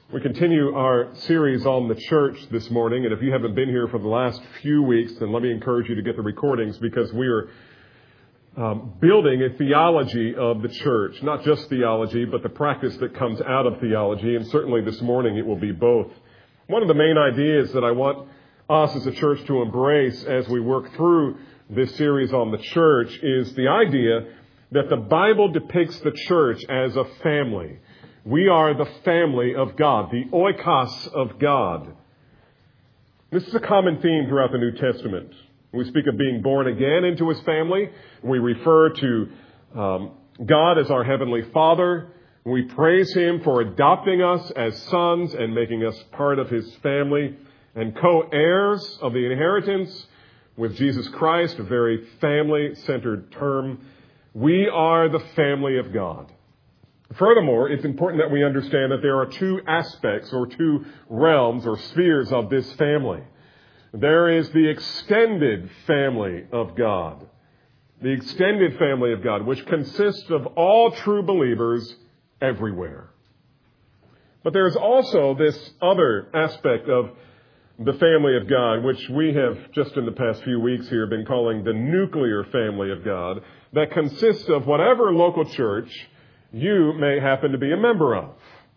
We continue our series on the church this morning, and if you haven't been here for the last few weeks, then let me encourage you to get the recordings because we are building a theology of the church. Not just theology, but the practice that comes out of theology, and certainly this morning it will be both. One of the main ideas that I want us as a church to embrace as we work through this series on the church is the idea that the Bible depicts the church as a family. We are the family of God, the oikos of God. This is a common theme throughout the New Testament. We speak of being born again into His family. We refer to God as our Heavenly Father. We praise Him for adopting us as sons and making us part of His family and co-heirs of the inheritance with Jesus Christ, a very family-centered term. We are the family of God. Furthermore, it's important that we understand that there are two aspects or two realms or spheres of this family. There is the extended family of God. The extended family of God, which consists of all true believers everywhere. But there's also this other aspect of the family of God, which we have just in the past few weeks here been calling the nuclear family of God, that consists of whatever local church you may happen to be a member of.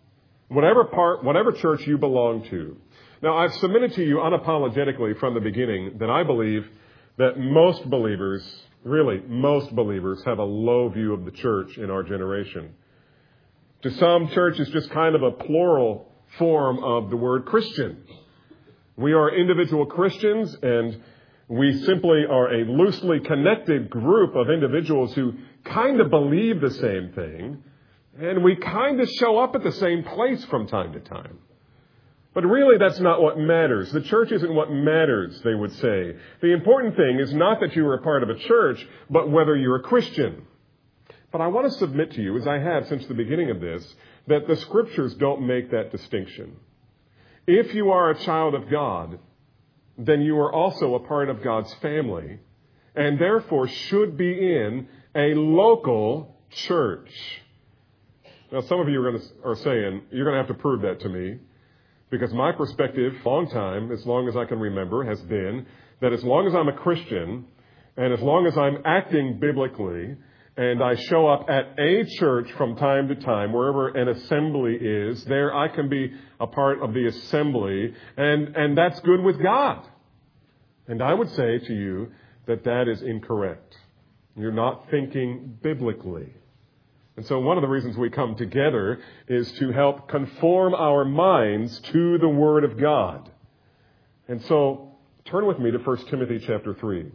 Whatever church you belong to. Now, I've submitted to you unapologetically from the beginning that I believe that most believers, really most believers, have a low view of the church in our generation. To some, church is just kind of a plural form of the word Christian. We are individual Christians, and we simply are a loosely connected group of individuals who kind of believe the same thing, and we kind of show up at the same place from time to time. But really, that's not what matters. The church isn't what matters, they would say. The important thing is not that you are a part of a church, but whether you're a Christian. But I want to submit to you, as I have since the beginning of this, that the Scriptures don't make that distinction. If you are a child of God, then you are also a part of God's family, and therefore should be in a local church. Now, some of you are saying, you're going to have to prove that to me, because my perspective, long time, as long as I can remember, has been that as long as I'm a Christian, and as long as I'm acting biblically, and I show up at a church from time to time, wherever an assembly is, there I can be a part of the assembly, and that's good with God. And I would say to you that that is incorrect. You're not thinking biblically. And so one of the reasons we come together is to help conform our minds to the Word of God. And so turn with me to 1 Timothy chapter 3.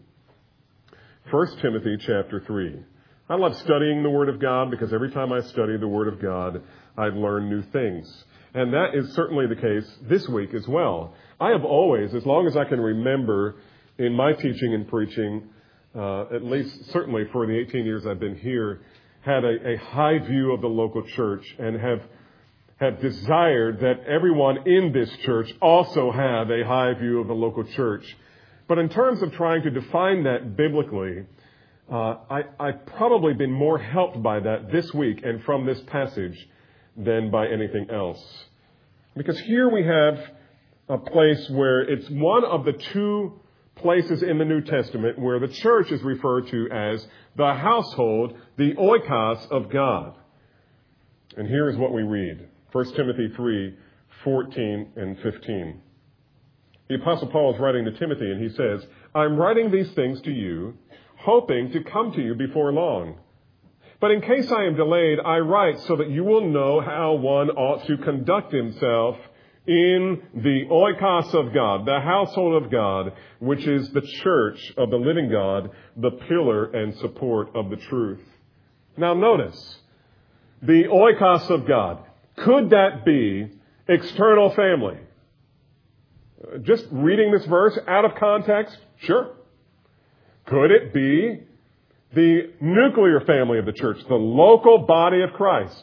1 Timothy chapter 3. I love studying the Word of God because every time I study the Word of God, I learn new things. And that is certainly the case this week as well. I have always, as long as I can remember in my teaching and preaching, at least certainly for the 18 years I've been here, had a high view of the local church and have desired that everyone in this church also have a high view of the local church. But in terms of trying to define that biblically, I've probably been more helped by that this week and from this passage than by anything else. Because here we have a place where it's one of the two places in the New Testament where the church is referred to as the household, the oikos of God. And here is what we read. 1 Timothy 3, 14 and 15. The Apostle Paul is writing to Timothy and he says, I'm writing these things to you, hoping to come to you before long. But in case I am delayed, I write so that you will know how one ought to conduct himself in the oikos of God, the household of God, which is the church of the living God, the pillar and support of the truth. Now notice, the oikos of God. Could that be external family? Just reading this verse out of context? Sure. Could it be the nuclear family of the church, the local body of Christ?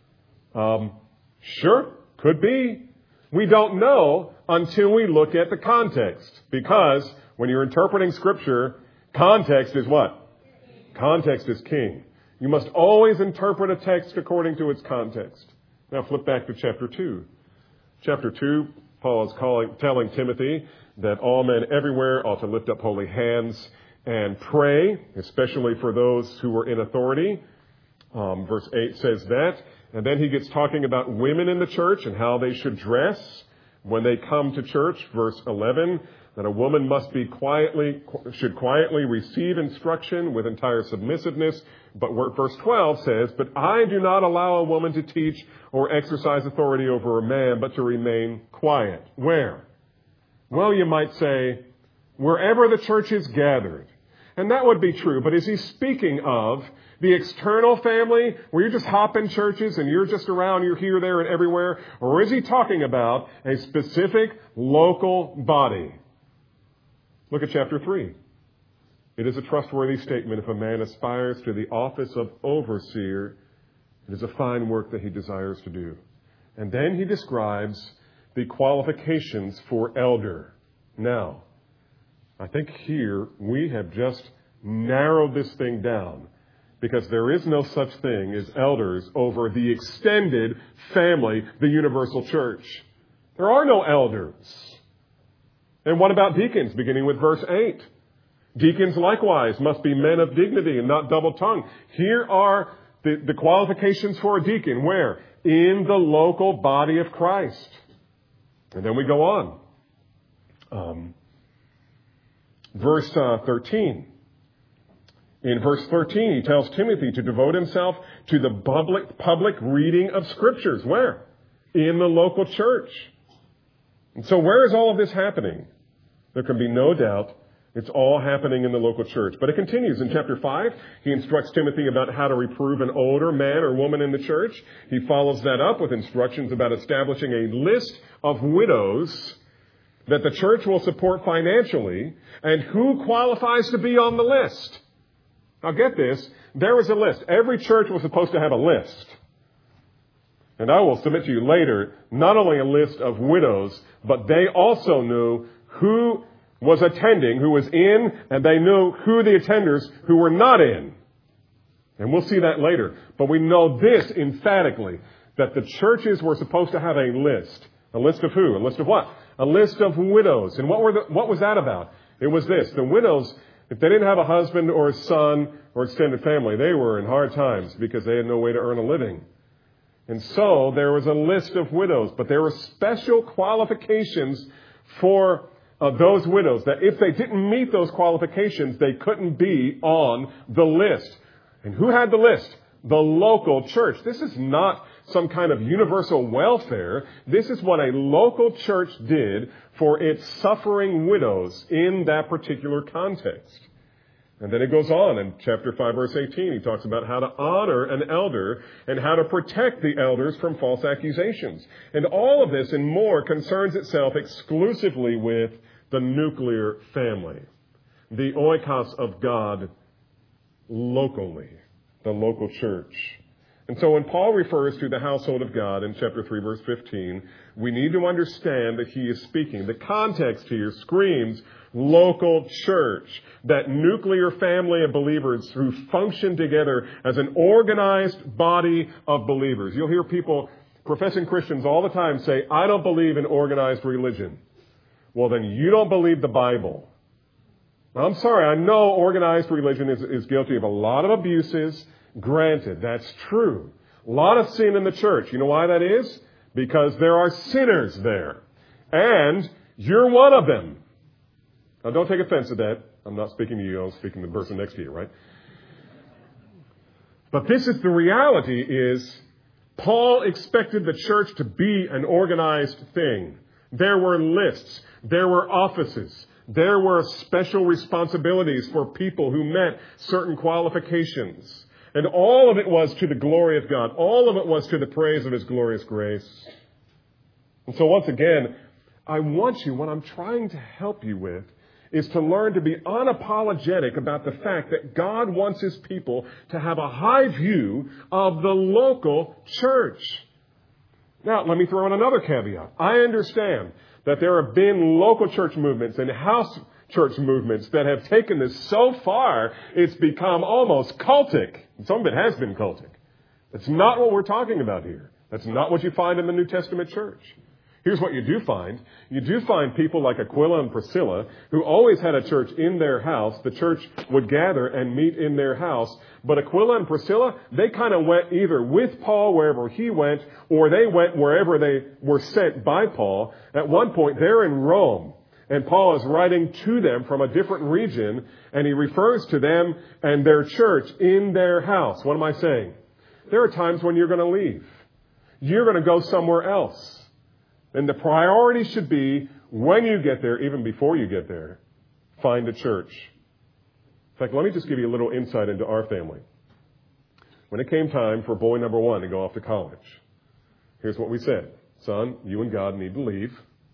Sure, could be. We don't know until we look at the context. Because when you're interpreting Scripture, context is what? Context is king. You must always interpret a text according to its context. Now flip back to chapter 2. Chapter 2, Paul is telling Timothy that all men everywhere ought to lift up holy hands and pray, especially for those who are in authority. Verse 8 says that. And then he gets talking about women in the church and how they should dress when they come to church. Verse 11, that a woman should quietly receive instruction with entire submissiveness. But verse 12 says, but I do not allow a woman to teach or exercise authority over a man, but to remain quiet. Where? Well, you might say, wherever the church is gathered. And that would be true. But is he speaking of the external family where you just hop in churches and you're just around, you're here, there, and everywhere? Or is he talking about a specific local body? Look at chapter 3. It is a trustworthy statement. If a man aspires to the office of overseer, it is a fine work that he desires to do. And then he describes the qualifications for elder. Now, I think here we have just narrowed this thing down, because there is no such thing as elders over the extended family, the universal church. There are no elders. And what about deacons, beginning with verse 8? Deacons likewise must be men of dignity and not double-tongued. Here are the qualifications for a deacon. Where? In the local body of Christ. And then we go on. Verse 13. In verse 13, he tells Timothy to devote himself to the public reading of Scriptures. Where? In the local church. And so where is all of this happening? There can be no doubt it's all happening in the local church. But it continues. In chapter 5, he instructs Timothy about how to reprove an older man or woman in the church. He follows that up with instructions about establishing a list of widows that the church will support financially, and who qualifies to be on the list. Now get this, there was a list. Every church was supposed to have a list. And I will submit to you later, not only a list of widows, but they also knew who was attending, who was in, and they knew who the attenders who were not in. And we'll see that later. But we know this emphatically, that the churches were supposed to have a list. A list of who? A list of what? A list of widows. And what was that about? It was this. The widows, if they didn't have a husband or a son or extended family, they were in hard times because they had no way to earn a living. And so there was a list of widows, but there were special qualifications for those widows, that if they didn't meet those qualifications, they couldn't be on the list. And who had the list? The local church. This is not some kind of universal welfare. This is what a local church did for its suffering widows in that particular context. And then it goes on in chapter 5, verse 18. He talks about how to honor an elder and how to protect the elders from false accusations. And all of this and more concerns itself exclusively with the nuclear family, the oikos of God locally, the local church. And so when Paul refers to the household of God in chapter 3, verse 15, we need to understand that he is speaking. The context here screams local church, that nuclear family of believers who function together as an organized body of believers. You'll hear people, professing Christians, all the time say, I don't believe in organized religion. Well, then you don't believe the Bible. I'm sorry, I know organized religion is guilty of a lot of abuses. Granted, that's true. A lot of sin in the church. You know why that is? Because there are sinners there. And you're one of them. Now, don't take offense to that. I'm not speaking to you. I'm speaking to the person next to you, right? But this is the reality is Paul expected the church to be an organized thing. There were lists. There were offices. There were special responsibilities for people who met certain qualifications. And all of it was to the glory of God. All of it was to the praise of His glorious grace. And so once again, I want you, what I'm trying to help you with, is to learn to be unapologetic about the fact that God wants His people to have a high view of the local church. Now, let me throw in another caveat. I understand that there have been local church movements and house church movements that have taken this so far, it's become almost cultic. Some of it has been cultic. That's not what we're talking about here. That's not what you find in the New Testament church. Here's what you do find. You do find people like Aquila and Priscilla who always had a church in their house. The church would gather and meet in their house. But Aquila and Priscilla, they kind of went either with Paul wherever he went, or they went wherever they were sent by Paul. At one point, they're in Rome, and Paul is writing to them from a different region, and he refers to them and their church in their house. What am I saying? There are times when you're going to leave. You're going to go somewhere else. And the priority should be, when you get there, even before you get there, find a church. In fact, let me just give you a little insight into our family. When it came time for boy number 1 to go off to college, here's what we said. Son, you and God need to leave.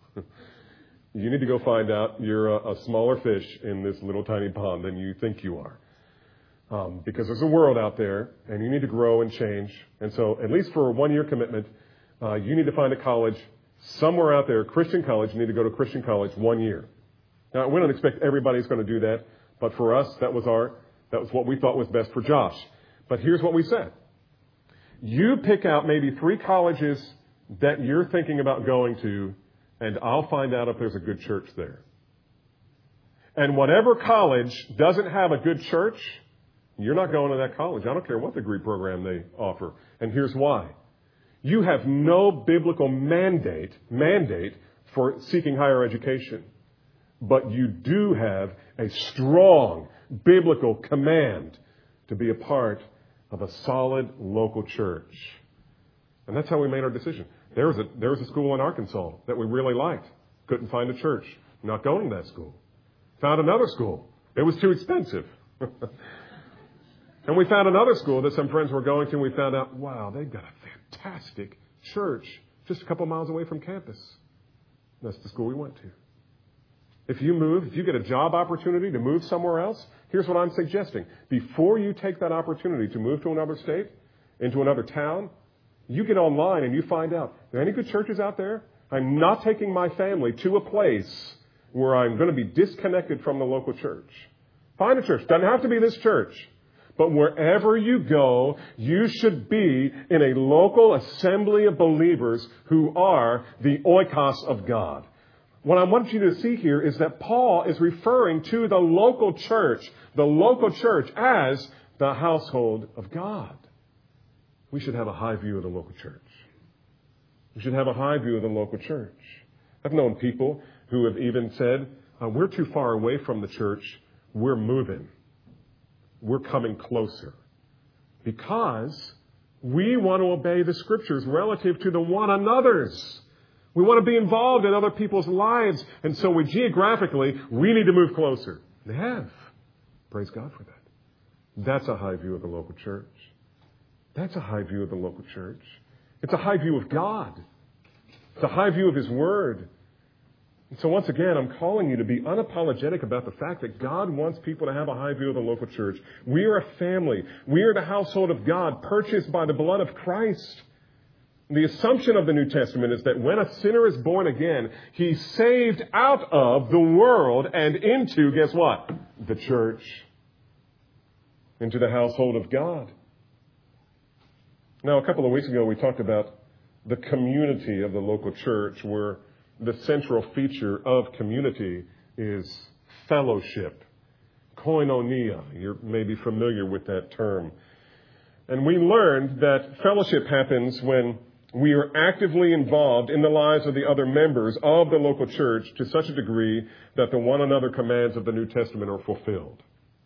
You need to go find out you're a smaller fish in this little tiny pond than you think you are. Because there's a world out there, and you need to grow and change. And so, at least for a 1-year commitment, you need to find a college somewhere out there, Christian college. You need to go to Christian college 1 year. Now, we don't expect everybody's going to do that, but for us, that was what we thought was best for Josh. But here's what we said. You pick out maybe 3 colleges that you're thinking about going to, and I'll find out if there's a good church there. And whatever college doesn't have a good church, you're not going to that college. I don't care what degree program they offer. And here's why. You have no biblical mandate for seeking higher education. But you do have a strong biblical command to be a part of a solid local church. And that's how we made our decision. There was a school in Arkansas that we really liked. Couldn't find a church. Not going to that school. Found another school. It was too expensive. And we found another school that some friends were going to, and we found out, wow, they've got a fantastic church just a couple miles away from campus. That's the school we went to. If you get a job opportunity to move somewhere else, here's what I'm suggesting. Before you take that opportunity to move to another state, into another town, you get online and you find out, are there any good churches out there? I'm not taking my family to a place where I'm going to be disconnected from the local church. Find a church. Doesn't have to be this church. But wherever you go, you should be in a local assembly of believers who are the oikos of God. What I want you to see here is that Paul is referring to the local church as the household of God. We should have a high view of the local church. We should have a high view of the local church. I've known people who have even said, we're too far away from the church. We're moving. We're coming closer. Because we want to obey the Scriptures relative to the one another's. We want to be involved in other people's lives. And so we need to move closer. They have. Praise God for that. That's a high view of the local church. That's a high view of the local church. It's a high view of God. It's a high view of His Word. And so once again, I'm calling you to be unapologetic about the fact that God wants people to have a high view of the local church. We are a family. We are the household of God, purchased by the blood of Christ. The assumption of the New Testament is that when a sinner is born again, he's saved out of the world and into, guess what? The church. Into the household of God. Now, a couple of weeks ago, we talked about the community of the local church, where the central feature of community is fellowship. Koinonia. You're maybe familiar with that term. And we learned that fellowship happens when we are actively involved in the lives of the other members of the local church to such a degree that the one another commands of the New Testament are fulfilled.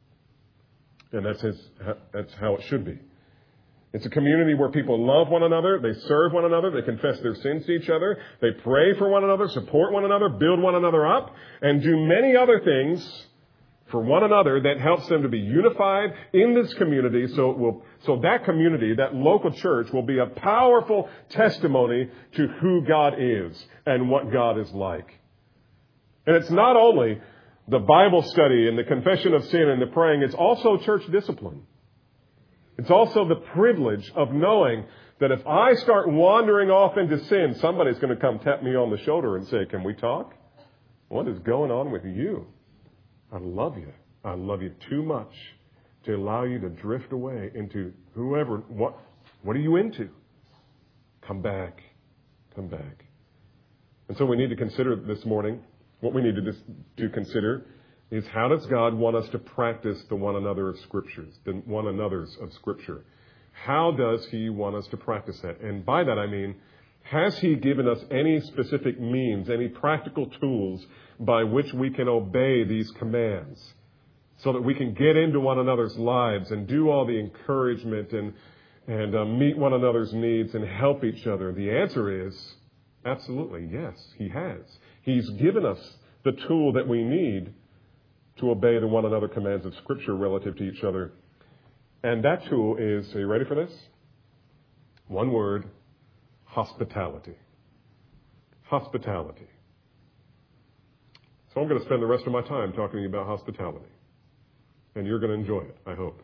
And that's how it should be. It's a community where people love one another, they serve one another, they confess their sins to each other, they pray for one another, support one another, build one another up, and do many other things for one another that helps them to be unified in this community, so that community, that local church, will be a powerful testimony to who God is and what God is like. And it's not only the Bible study and the confession of sin and the praying, it's also church discipline. It's also the privilege of knowing that if I start wandering off into sin, somebody's going to come tap me on the shoulder and say, "Can we talk? What is going on with you? I love you. I love you too much to allow you to drift away into whoever. What are you into? Come back. Come back." And so we need to consider this morning, what we need to consider is how does God want us to practice the one another of Scriptures, the one another's of Scripture? How does He want us to practice that? And by that I mean, has He given us any specific means, any practical tools by which we can obey these commands so that we can get into one another's lives and do all the encouragement and meet one another's needs and help each other? The answer is absolutely yes, He has. He's given us the tool that we need to obey the one another commands of Scripture relative to each other. And that tool is, are you ready for this? One word, hospitality. Hospitality. So I'm going to spend the rest of my time talking about hospitality. And you're going to enjoy it, I hope.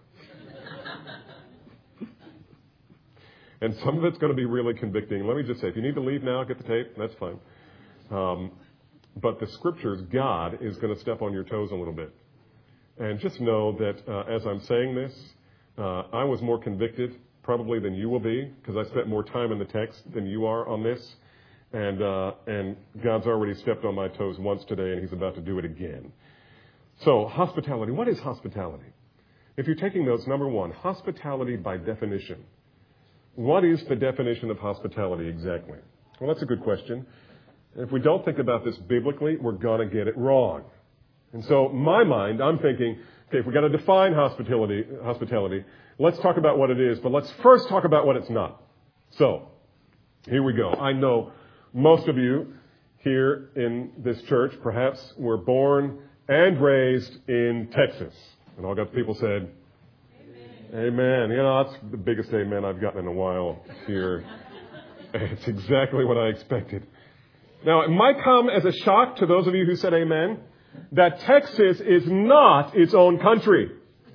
And some of it's going to be really convicting. Let me just say, if you need to leave now, get the tape, that's fine. But the Scriptures, God is going to step on your toes a little bit. And just know that as I'm saying this, I was more convicted probably than you will be, because I spent more time in the text than you are on this. And God's already stepped on my toes once today, and He's about to do it again. So, hospitality. What is hospitality? If you're taking notes, number one, hospitality by definition. What is the definition of hospitality exactly? Well, that's a good question. If we don't think about this biblically, we're going to get it wrong. And so, in my mind, I'm thinking, okay, if we've got to define hospitality, let's talk about what it is, but let's first talk about what it's not. So, here we go. I know most of you here in this church perhaps were born and raised in Texas. And all God's people said, Amen. You know, that's the biggest amen I've gotten in a while here. It's exactly what I expected. Now, it might come as a shock to those of you who said amen that Texas is not its own country.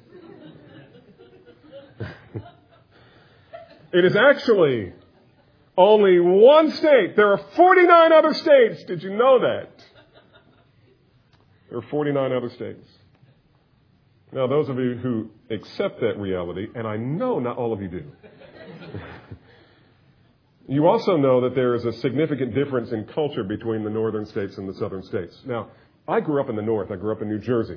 It is actually only one state. There are 49 other states. Did you know that? There are 49 other states. Now, those of you who accept that reality, and I know not all of you do, you also know that there is a significant difference in culture between the northern states and the southern states. Now, I grew up in the north. I grew up in New Jersey.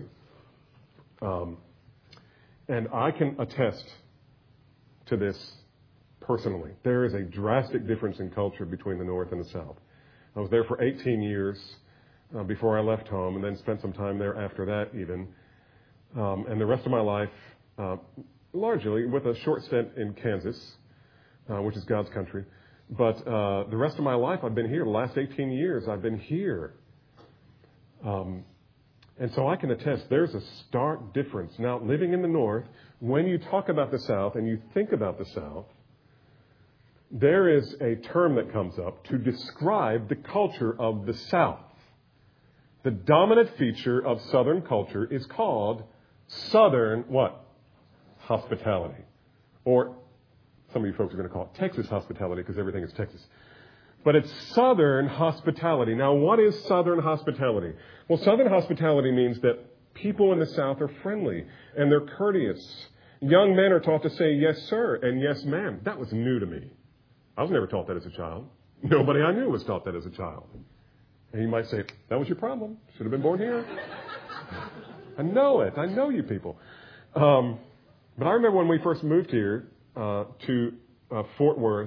And I can attest to this personally. There is a drastic difference in culture between the north and the south. I was there for 18 years before I left home, and then spent some time there after that even. And the rest of my life, largely with a short stint in Kansas, which is God's country. But the rest of my life, I've been here. The last 18 years, I've been here. And so I can attest there's a stark difference. Now, living in the north, when you talk about the south and you think about the south, there is a term that comes up to describe the culture of the south. The dominant feature of southern culture is called southern what? Hospitality. Or some of you folks are going to call it Texas hospitality because everything is Texas. But it's southern hospitality. Now, what is southern hospitality? Well, southern hospitality means that people in the south are friendly and they're courteous. Young men are taught to say yes, sir, and yes, ma'am. That was new to me. I was never taught that as a child. Nobody I knew was taught that as a child. And you might say, that was your problem. Should have been born here. I know it. I know you people. But I remember when we first moved here to Fort Worth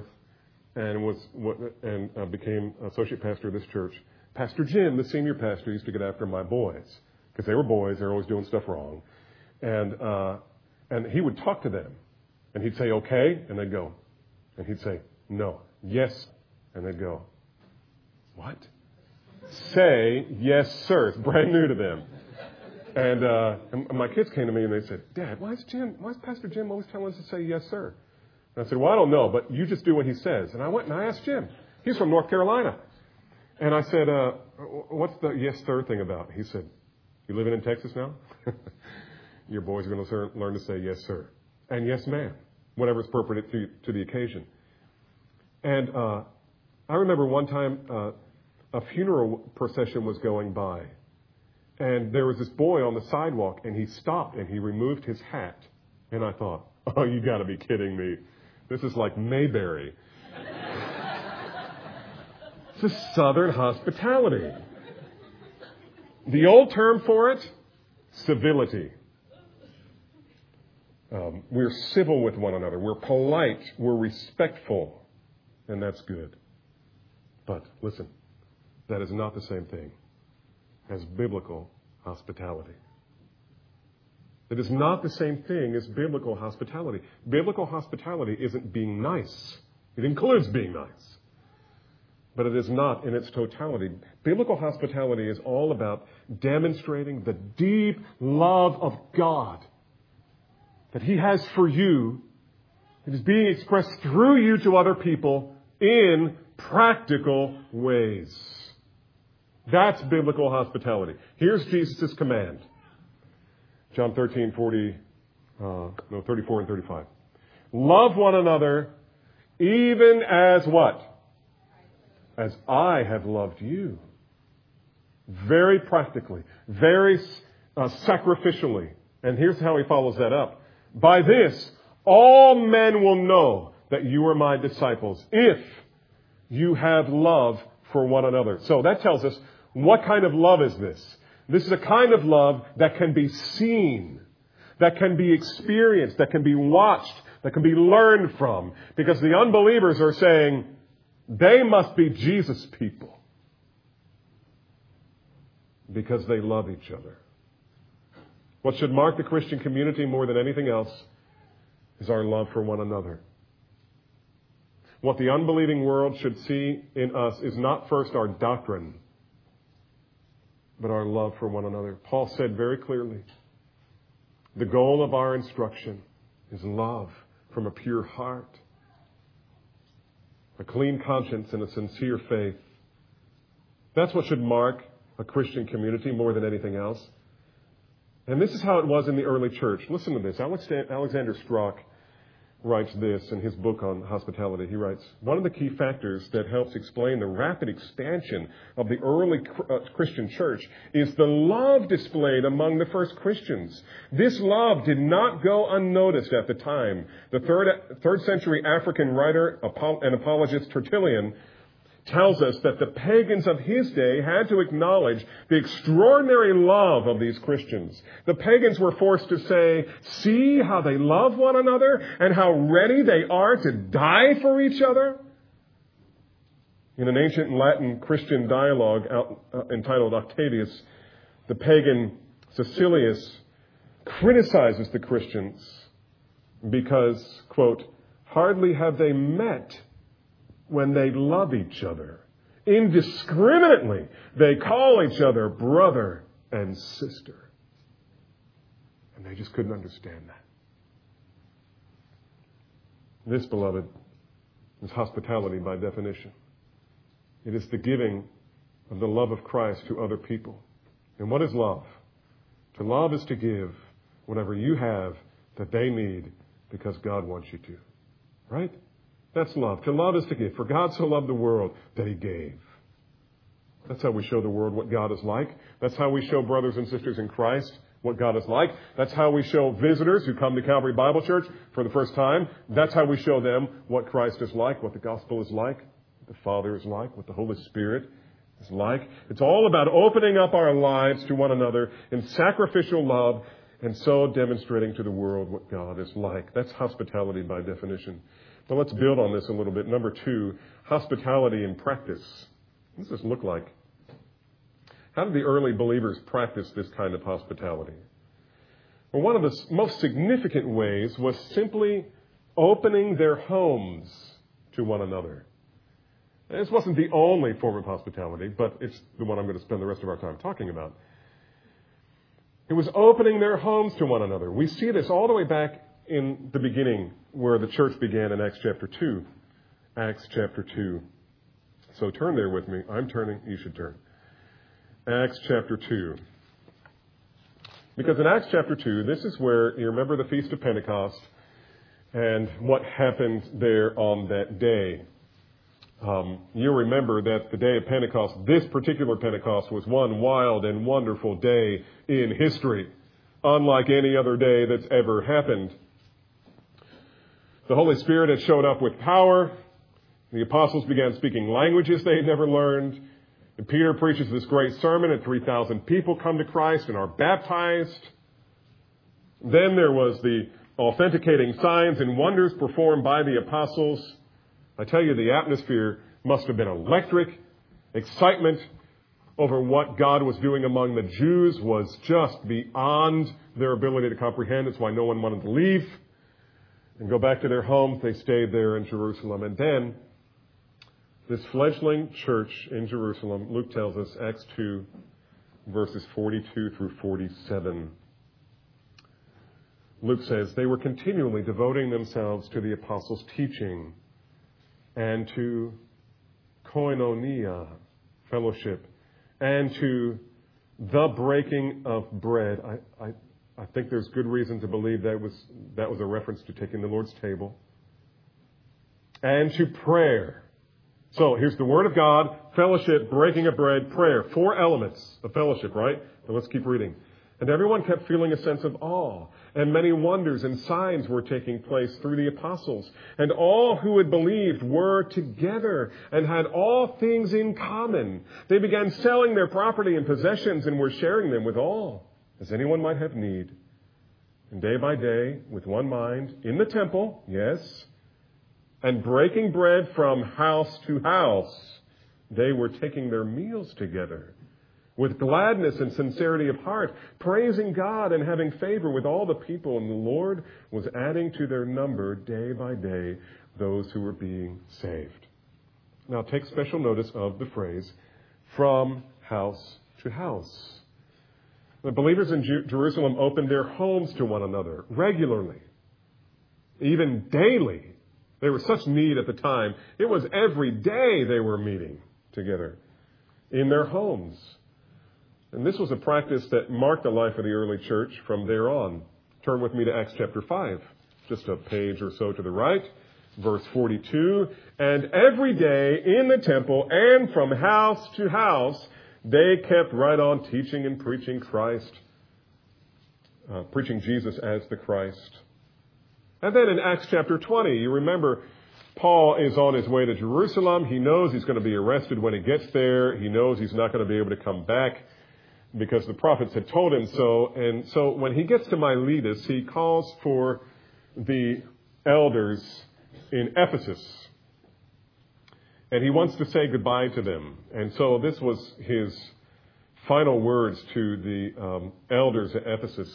and became associate pastor of this church. Pastor Jim, the senior pastor, used to get after my boys because they were boys. They were always doing stuff wrong. And he would talk to them. And he'd say, okay. And they'd go. And he'd say, no. Yes. And they'd go, what? Say yes, sir. It's brand new to them. And my kids came to me and they said, Dad, why is Pastor Jim always telling us to say yes, sir? And I said, well, I don't know, but you just do what he says. And I went and I asked Jim. He's from North Carolina. And I said, what's the yes, sir thing about? He said, you living in Texas now? Your boys are going to learn to say yes, sir. And yes, ma'am. Whatever's appropriate to the occasion. And I remember one time a funeral procession was going by. And there was this boy on the sidewalk, and he stopped, and he removed his hat. And I thought, oh, you got to be kidding me. This is like Mayberry. It's a Southern hospitality. The old term for it, civility. We're civil with one another. We're polite. We're respectful. And that's good. But listen, that is not the same thing as biblical hospitality. It is not the same thing as biblical hospitality. Biblical hospitality isn't being nice. It includes being nice. But it is not in its totality. Biblical hospitality is all about demonstrating the deep love of God that He has for you. It is being expressed through you to other people in practical ways. That's biblical hospitality. Here's Jesus' command. John 34 and 35. Love one another even as what? As I have loved you. Very practically. Very sacrificially. And here's how He follows that up. By this, all men will know that you are my disciples if you have love for one another. So that tells us, what kind of love is this? This is a kind of love that can be seen, that can be experienced, that can be watched, that can be learned from. Because the unbelievers are saying, they must be Jesus people. Because they love each other. What should mark the Christian community more than anything else is our love for one another. What the unbelieving world should see in us is not first our doctrine, but our love for one another. Paul said very clearly, the goal of our instruction is love from a pure heart, a clean conscience, and a sincere faith. That's what should mark a Christian community more than anything else. And this is how it was in the early church. Listen to this. Alexander Strauch writes this in his book on hospitality. He writes, one of the key factors that helps explain the rapid expansion of the early Christian church is the love displayed among the first Christians. This love did not go unnoticed at the time. The third century African writer and apologist Tertullian tells us that the pagans of his day had to acknowledge the extraordinary love of these Christians. The pagans were forced to say, see how they love one another and how ready they are to die for each other. In an ancient Latin Christian dialogue entitled Octavius, the pagan Cecilius criticizes the Christians because, quote, hardly have they met when they love each other. Indiscriminately, they call each other brother and sister. And they just couldn't understand that. This, beloved, is hospitality by definition. It is the giving of the love of Christ to other people. And what is love? To love is to give whatever you have that they need because God wants you to. Right? That's love. To love is to give. For God so loved the world that He gave. That's how we show the world what God is like. That's how we show brothers and sisters in Christ what God is like. That's how we show visitors who come to Calvary Bible Church for the first time. That's how we show them what Christ is like, what the gospel is like, what the Father is like, what the Holy Spirit is like. It's all about opening up our lives to one another in sacrificial love and so demonstrating to the world what God is like. That's hospitality by definition. But let's build on this a little bit. Number 2, hospitality in practice. What does this look like? How did the early believers practice this kind of hospitality? Well, one of the most significant ways was simply opening their homes to one another. And this wasn't the only form of hospitality, but it's the one I'm going to spend the rest of our time talking about. It was opening their homes to one another. We see this all the way back in the beginning where the church began in Acts chapter 2. Acts chapter 2. So turn there with me. I'm turning. You should turn. Acts chapter 2. Because in Acts chapter 2, this is where you remember the Feast of Pentecost and what happened there on that day. You remember that the day of Pentecost, this particular Pentecost, was one wild and wonderful day in history, unlike any other day that's ever happened. The Holy Spirit had showed up with power, The apostles began speaking languages they had never learned. And Peter preaches this great sermon, and 3,000 people come to Christ and are baptized. Then there was the authenticating signs and wonders performed by the apostles. I tell you, the atmosphere must have been electric. Excitement over what God was doing among the Jews was just beyond their ability to comprehend. It's why no one wanted to leave and go back to their homes. They stayed there in Jerusalem. And then this fledgling church in Jerusalem, Luke tells us, Acts 2, verses 42 through 47. Luke says, they were continually devoting themselves to the apostles' teaching and to koinonia, fellowship, and to the breaking of bread. I think there's good reason to believe that was a reference to taking the Lord's table. And to prayer. So here's the Word of God, fellowship, breaking of bread, prayer. 4 elements of fellowship, right? Now let's keep reading. And everyone kept feeling a sense of awe, and many wonders and signs were taking place through the apostles. And all who had believed were together and had all things in common. They began selling their property and possessions and were sharing them with all, as anyone might have need. And day by day, with one mind, in the temple, yes, and breaking bread from house to house, they were taking their meals together with gladness and sincerity of heart, praising God and having favor with all the people. And the Lord was adding to their number day by day those who were being saved. Now take special notice of the phrase, from house to house. The believers in Jerusalem opened their homes to one another regularly, even daily. There was such need at the time. It was every day they were meeting together in their homes. And this was a practice that marked the life of the early church from there on. Turn with me to Acts chapter 5, just a page or so to the right, verse 42. And every day in the temple and from house to house, they kept right on teaching and preaching preaching Jesus as the Christ. And then in Acts chapter 20, you remember Paul is on his way to Jerusalem. He knows he's going to be arrested when he gets there. He knows he's not going to be able to come back because the prophets had told him so. And so when he gets to Miletus, he calls for the elders in Ephesus. And he wants to say goodbye to them. And so this was his final words to the elders at Ephesus.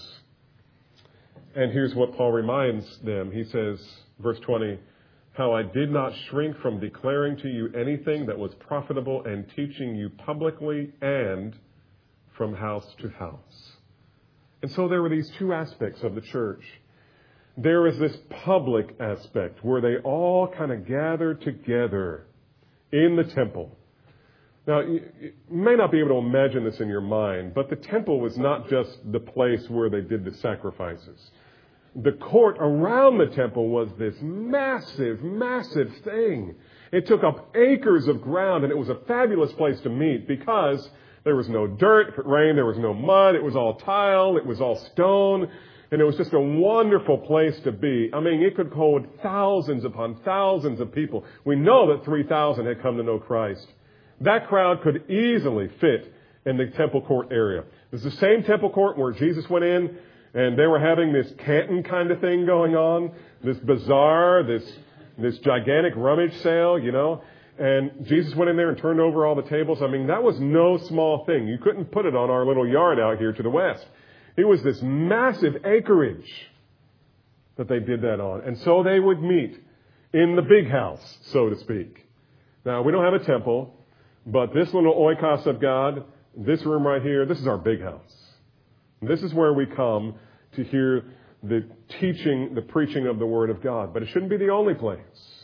And here's what Paul reminds them. He says, verse 20, how I did not shrink from declaring to you anything that was profitable and teaching you publicly and from house to house. And so there were these 2 aspects of the church. There is this public aspect where they all kind of gathered together in the temple. Now, you may not be able to imagine this in your mind, but the temple was not just the place where they did the sacrifices. The court around the temple was this massive, massive thing. It took up acres of ground, and it was a fabulous place to meet because there was no dirt. If it rained, there was no mud. It was all tile. It was all stone. And it was just a wonderful place to be. I mean, it could hold thousands upon thousands of people. We know that 3,000 had come to know Christ. That crowd could easily fit in the temple court area. It's the same temple court where Jesus went in, and they were having this Canton kind of thing going on, this bazaar, this gigantic rummage sale, you know. And Jesus went in there and turned over all the tables. I mean, that was no small thing. You couldn't put it on our little yard out here to the west. It was this massive acreage that they did that on. And so they would meet in the big house, so to speak. Now, we don't have a temple, but this little oikos of God, this room right here, this is our big house. This is where we come to hear the teaching, the preaching of the Word of God. But it shouldn't be the only place.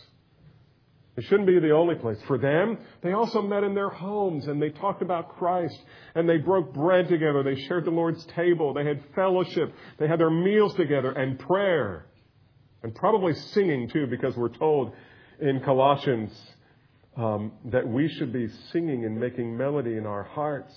It shouldn't be the only place. For them, they also met in their homes and they talked about Christ and they broke bread together. They shared the Lord's table. They had fellowship. They had their meals together and prayer and probably singing too, because we're told in Colossians that we should be singing and making melody in our hearts.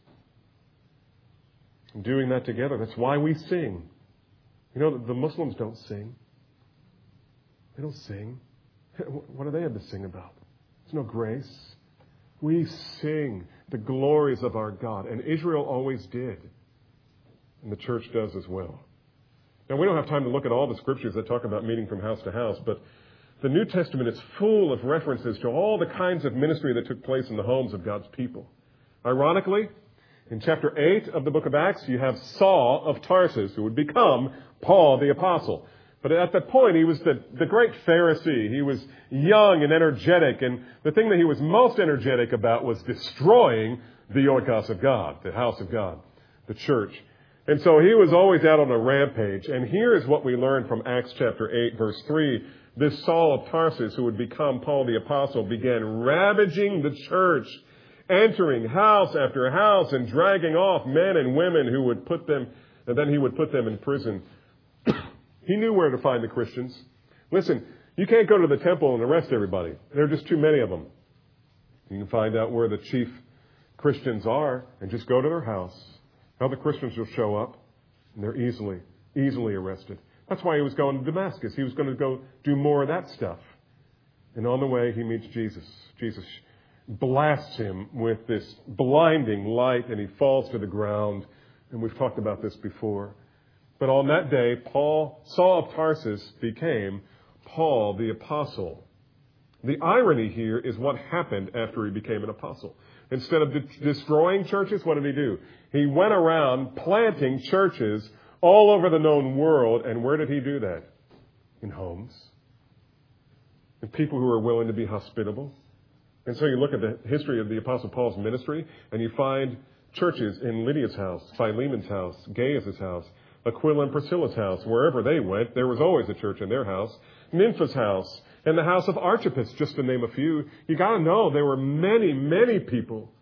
And doing that together. That's why we sing. You know, the Muslims don't sing. They don't sing. What do they have to sing about? There's no grace. We sing the glories of our God, and Israel always did, and the church does as well. Now, we don't have time to look at all the scriptures that talk about meeting from house to house, but the New Testament is full of references to all the kinds of ministry that took place in the homes of God's people. Ironically, in chapter 8 of the book of Acts, you have Saul of Tarsus, who would become Paul the Apostle. But at that point, he was the great Pharisee. He was young and energetic, and the thing that he was most energetic about was destroying the oikos of God, the house of God, the church. And so he was always out on a rampage. And here is what we learn from Acts chapter 8, verse 3. This Saul of Tarsus, who would become Paul the Apostle, began ravaging the church, entering house after house and dragging off men and women who would put them, and then he would put them in prison. He knew where to find the Christians. Listen, you can't go to the temple and arrest everybody. There are just too many of them. You can find out where the chief Christians are and just go to their house. Other Christians will show up, and they're easily arrested. That's why he was going to Damascus. He was going to go do more of that stuff. And on the way, he meets Jesus. Jesus blasts him with this blinding light, and he falls to the ground. And we've talked about this before. But on that day, Saul of Tarsus became Paul the Apostle. The irony here is what happened after he became an apostle. Instead of destroying churches, what did he do? He went around planting churches all over the known world. And where did he do that? In homes. And people who are willing to be hospitable. And so you look at the history of the Apostle Paul's ministry, and you find churches in Lydia's house, Philemon's house, Gaius' house, Aquila and Priscilla's house. Wherever they went, there was always a church in their house. Nympha's house, and the house of Archippus, just to name a few. You got to know there were many, many people.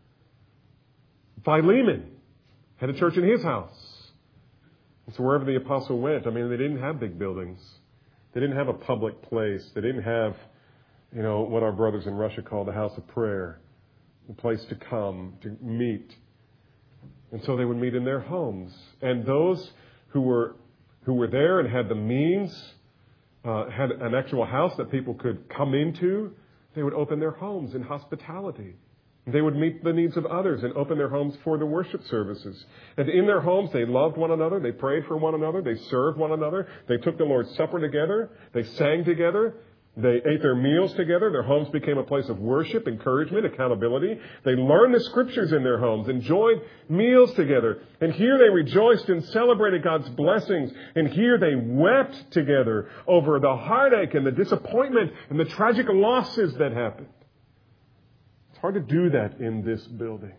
Philemon had a church in his house. And so wherever the apostle went, they didn't have big buildings. They didn't have a public place. They didn't have, what our brothers in Russia call the house of prayer, a place to come, to meet. And so they would meet in their homes. And those who were there and had the means, had an actual house that people could come into, they would open their homes in hospitality. They would meet the needs of others and open their homes for the worship services. And in their homes, they loved one another. They prayed for one another. They served one another. They took the Lord's Supper together. They sang together. They ate their meals together. Their homes became a place of worship, encouragement, accountability. They learned the scriptures in their homes, enjoyed meals together. And here they rejoiced and celebrated God's blessings. And here they wept together over the heartache and the disappointment and the tragic losses that happened. It's hard to do that in this building.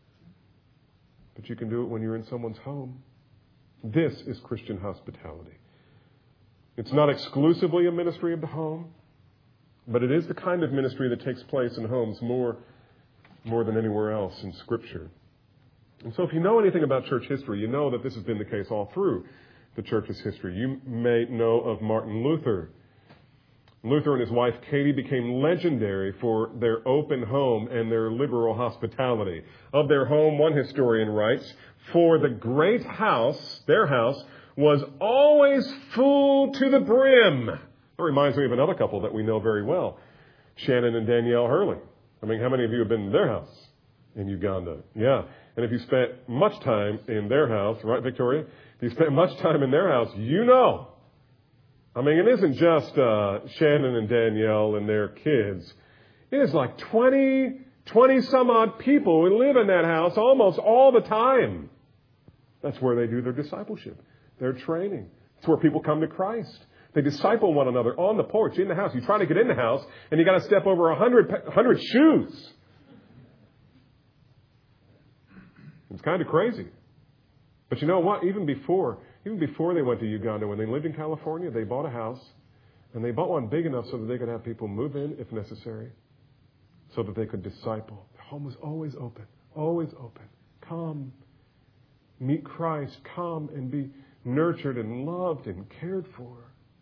But you can do it when you're in someone's home. This is Christian hospitality. It's not exclusively a ministry of the home, but it is the kind of ministry that takes place in homes more than anywhere else in Scripture. And so if you know anything about church history, you know that this has been the case all through the church's history. You may know of Martin Luther. Luther and his wife Katie became legendary for their open home and their liberal hospitality. Of their home, one historian writes, "For the great house, their house, was always full to the brim." That reminds me of another couple that we know very well, Shannon and Danielle Hurley. How many of you have been in their house in Uganda? Yeah. And if you spent much time in their house, right, Victoria? If you spent much time in their house, you know. It isn't just Shannon and Danielle and their kids. It is like 20 some odd people who live in that house almost all the time. That's where they do their discipleship, their training. It's where people come to Christ. They disciple one another on the porch, in the house. You try to get in the house, and you got to step over 100 shoes. It's kind of crazy. But you know what? Even before they went to Uganda, when they lived in California, they bought a house, and they bought one big enough so that they could have people move in if necessary, so that they could disciple. Their home was always open, always open. Come, meet Christ. Come and be nurtured and loved and cared for.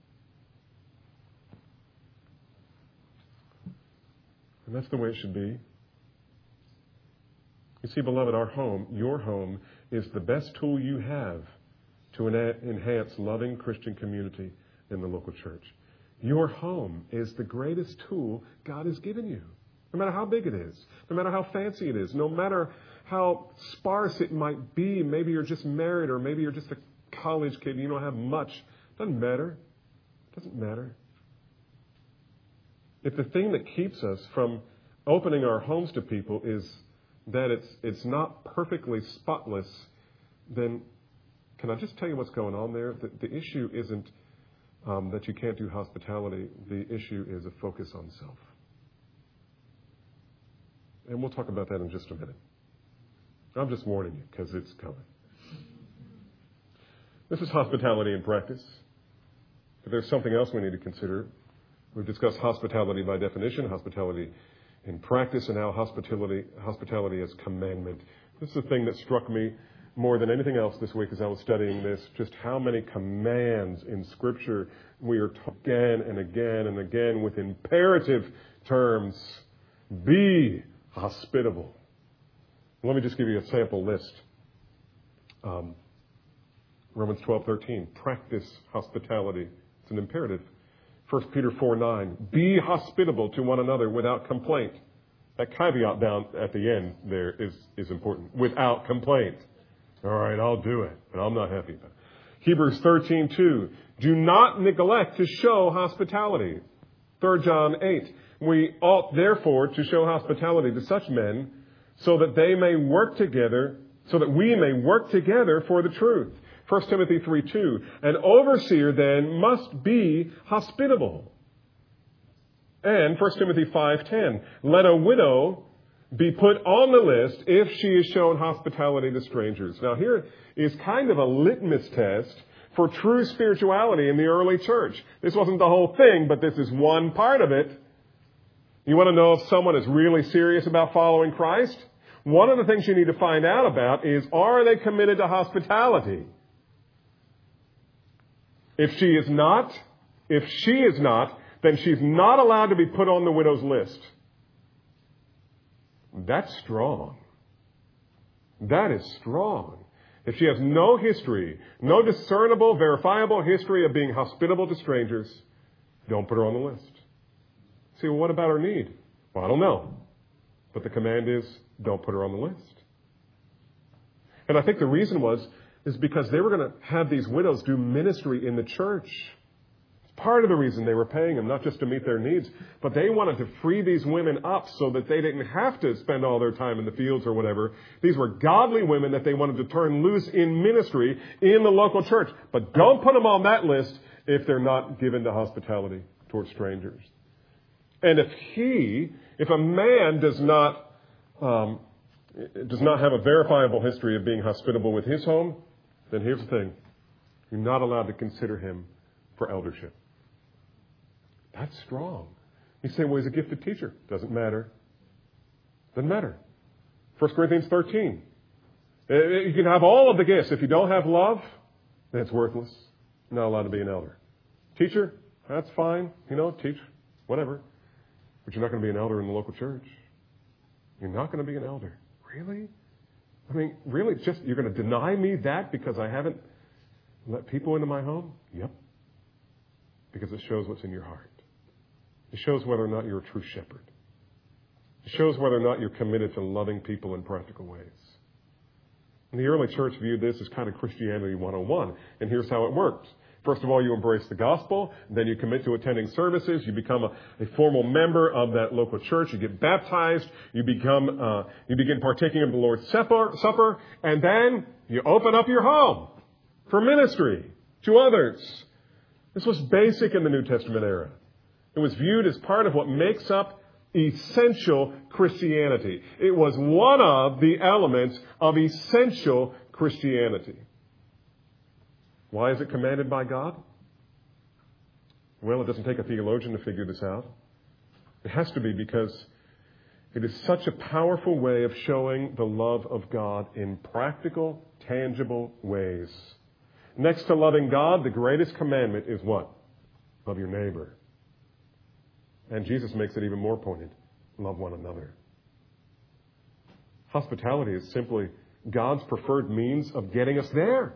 And that's the way it should be. You see, beloved, our home, your home, is the best tool you have to enhance loving Christian community in the local church. Your home is the greatest tool God has given you. No matter how big it is. No matter how fancy it is. No matter how sparse it might be. Maybe you're just married or maybe you're just a college kid and you don't have much. Doesn't matter. Doesn't matter. If the thing that keeps us from opening our homes to people is that it's not perfectly spotless, then can I just tell you what's going on there? The issue isn't that you can't do hospitality. The issue is a focus on self. And we'll talk about that in just a minute. I'm just warning you because it's coming. This is hospitality in practice. But there's something else we need to consider. We've discussed hospitality by definition, hospitality in practice, and now hospitality as commandment. This is the thing that struck me more than anything else this week as I was studying this, just how many commands in Scripture we are taught again and again and again with imperative terms. Be hospitable. Let me just give you a sample list. Romans 12:13. Practice hospitality. It's an imperative. 1 Peter 4:9. Be hospitable to one another without complaint. That caveat down at the end there is important. Without complaint. All right, I'll do it, but I'm not happy about it. Hebrews 13:2. Do not neglect to show hospitality. 3 John 8. We ought therefore to show hospitality to such men so that we may work together for the truth. 1 Timothy 3:2. An overseer then must be hospitable. And 1 Timothy 5:10. Let a widow be put on the list if she has shown hospitality to strangers. Now here is kind of a litmus test for true spirituality in the early church. This wasn't the whole thing, but this is one part of it. You want to know if someone is really serious about following Christ? One of the things you need to find out about is, are they committed to hospitality? If she is not, then she's not allowed to be put on the widow's list. That's strong. That is strong. If she has no history, no discernible, verifiable history of being hospitable to strangers, don't put her on the list. See, well, what about her need? Well, I don't know. But the command is, don't put her on the list. And I think the reason is because they were going to have these widows do ministry in the church. It's part of the reason they were paying them, not just to meet their needs, but they wanted to free these women up so that they didn't have to spend all their time in the fields or whatever. These were godly women that they wanted to turn loose in ministry in the local church. But don't put them on that list if they're not given to hospitality towards strangers. And if a man does not have a verifiable history of being hospitable with his home, then here's the thing. You're not allowed to consider him for eldership. That's strong. You say, well, he's a gifted teacher. Doesn't matter. Doesn't matter. 1 Corinthians 13. You can have all of the gifts. If you don't have love, then it's worthless. You're not allowed to be an elder. Teacher, that's fine. Teach, whatever. But you're not going to be an elder in the local church. You're not going to be an elder. Really? I mean, really? You're going to deny me that because I haven't let people into my home? Yep. Because it shows what's in your heart. It shows whether or not you're a true shepherd. It shows whether or not you're committed to loving people in practical ways. And the early church viewed this as kind of Christianity 101. And here's how it worked. First of all, you embrace the gospel. Then you commit to attending services. You become a formal member of that local church. You get baptized. You begin partaking of the Lord's Supper. And then you open up your home for ministry to others. This was basic in the New Testament era. It was viewed as part of what makes up essential Christianity. It was one of the elements of essential Christianity. Why is it commanded by God? Well, it doesn't take a theologian to figure this out. It has to be because it is such a powerful way of showing the love of God in practical, tangible ways. Next to loving God, the greatest commandment is what? Love your neighbor. And Jesus makes it even more pointed. Love one another. Hospitality is simply God's preferred means of getting us there.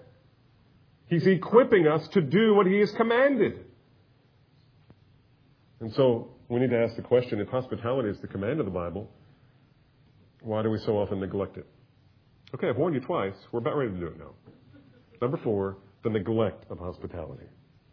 He's equipping us to do what He has commanded. And so we need to ask the question, if hospitality is the command of the Bible, why do we so often neglect it? Okay, I've warned you twice. We're about ready to do it now. Number 4, the neglect of hospitality.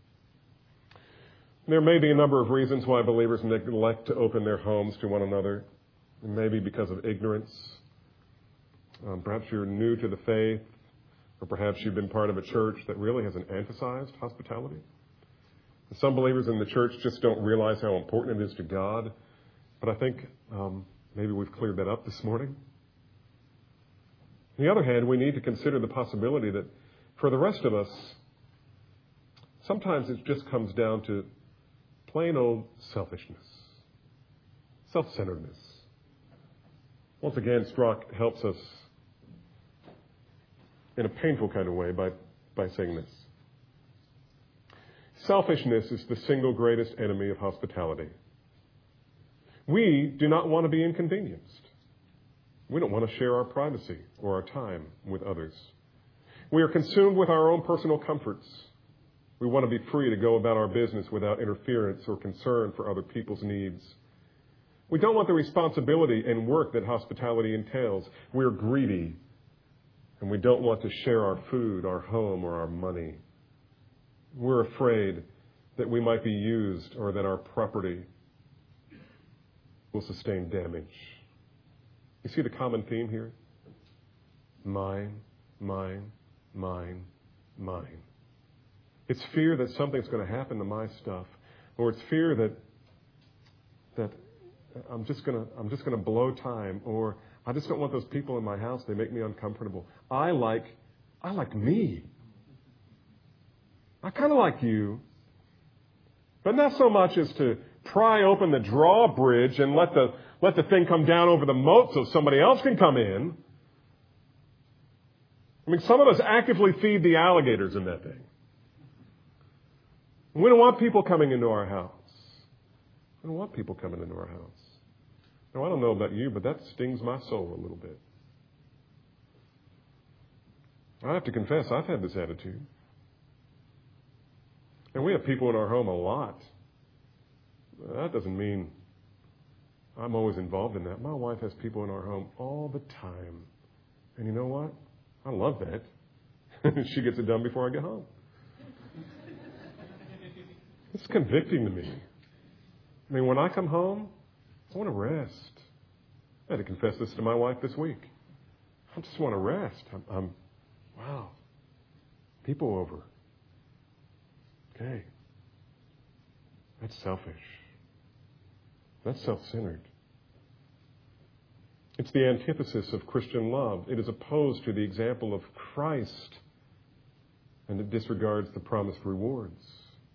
There may be a number of reasons why believers neglect to open their homes to one another. Maybe because of ignorance. Perhaps you're new to the faith, or perhaps you've been part of a church that really hasn't emphasized hospitality. Some believers in the church just don't realize how important it is to God. But I think maybe we've cleared that up this morning. On the other hand, we need to consider the possibility that for the rest of us, sometimes it just comes down to plain old selfishness, self-centeredness. Once again, Strock helps us in a painful kind of way by saying this. Selfishness is the single greatest enemy of hospitality. We do not want to be inconvenienced. We don't want to share our privacy or our time with others. We are consumed with our own personal comforts. We want to be free to go about our business without interference or concern for other people's needs. We don't want the responsibility and work that hospitality entails. We're greedy, and we don't want to share our food, our home, or our money. We're afraid that we might be used or that our property will sustain damage. You see the common theme here? Mine, mine, mine, mine. It's fear that something's going to happen to my stuff, or it's fear that I'm just going to blow time, or I just don't want those people in my house. They make me uncomfortable. I like me. I kind of like you, but not so much as to pry open the drawbridge and let the thing come down over the moat so somebody else can come in. I mean, some of us actively feed the alligators in that thing. We don't want people coming into our house. We don't want people coming into our house. Now, I don't know about you, but that stings my soul a little bit. I have to confess, I've had this attitude. And we have people in our home a lot. That doesn't mean I'm always involved in that. My wife has people in our home all the time. And you know what? I love that. She gets it done before I get home. It's convicting to me. I mean, when I come home, I want to rest. I had to confess this to my wife this week. I just want to rest. Wow. People over. Okay. That's selfish. That's self-centered. It's the antithesis of Christian love. It is opposed to the example of Christ, and it disregards the promised rewards.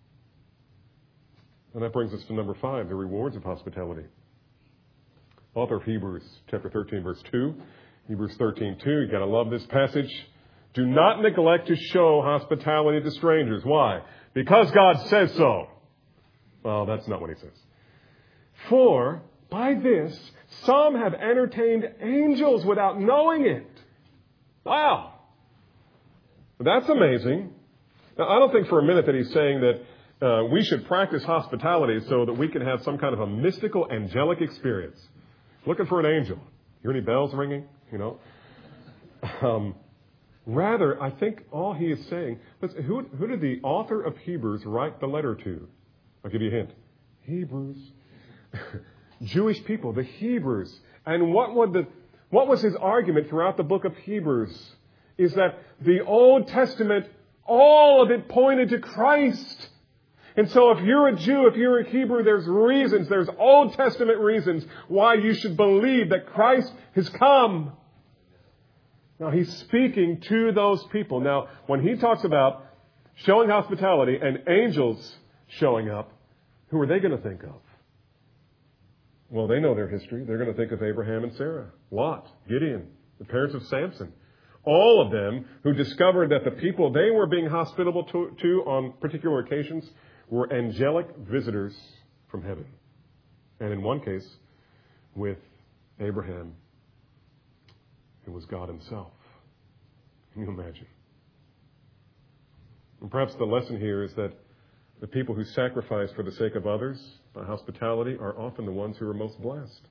And that brings us to number 5, the rewards of hospitality. Author of Hebrews chapter 13, verse 2. Hebrews 13:2. You've got to love this passage. Do not neglect to show hospitality to strangers. Why? Because God says so. Well, that's not what he says. For by this, some have entertained angels without knowing it. Wow. That's amazing. Now, I don't think for a minute that he's saying that we should practice hospitality so that we can have some kind of a mystical, angelic experience. Looking for an angel. Hear any bells ringing? You know. Rather, I think all he is saying, who did the author of Hebrews write the letter to? I'll give you a hint. Hebrews. Jewish people, the Hebrews. And what was his argument throughout the book of Hebrews? Is that the Old Testament, all of it pointed to Christ. And so if you're a Jew, if you're a Hebrew, there's Old Testament reasons why you should believe that Christ has come. Now, he's speaking to those people. Now, when he talks about showing hospitality and angels showing up, who are they going to think of? Well, they know their history. They're going to think of Abraham and Sarah, Lot, Gideon, the parents of Samson. All of them who discovered that the people they were being hospitable to on particular occasions were angelic visitors from heaven. And in one case, with Abraham, it was God himself. Can you imagine? And perhaps the lesson here is that The people who sacrifice for the sake of others by hospitality are often the ones who are most blessed.